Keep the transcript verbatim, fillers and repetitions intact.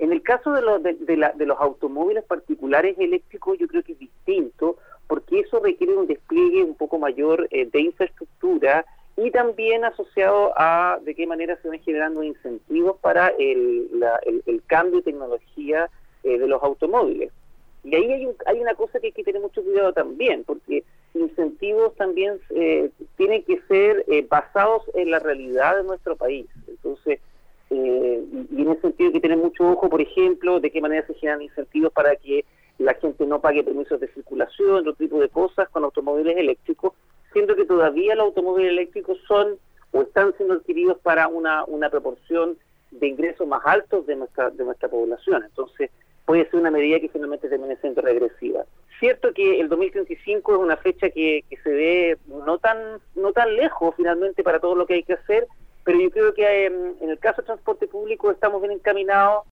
En el caso de, los de, de, la, de los automóviles particulares eléctricos, yo creo que es distinto, porque eso requiere un despliegue un poco mayor eh, de infraestructura y también asociado a de qué manera se van generando incentivos para el, la, el, el cambio de tecnología eh, de los automóviles. Y ahí hay, un, hay una cosa que hay que tener mucho cuidado también, porque incentivos también eh, tienen que ser eh, basados en la realidad de nuestro país. Entonces, eh, y en ese sentido hay que tener mucho ojo, por ejemplo, de qué manera se generan incentivos para que la gente no pague permisos de circulación, otro tipo de cosas con automóviles eléctricos, siendo que todavía los automóviles eléctricos son o están siendo adquiridos para una, una proporción de ingresos más altos de nuestra, de nuestra población. Entonces, puede ser una medida que finalmente termine siendo regresiva. Cierto que el dos mil treinta y cinco es una fecha que, que se ve no tan no tan lejos finalmente para todo lo que hay que hacer, pero yo creo que eh, en el caso del transporte público estamos bien encaminados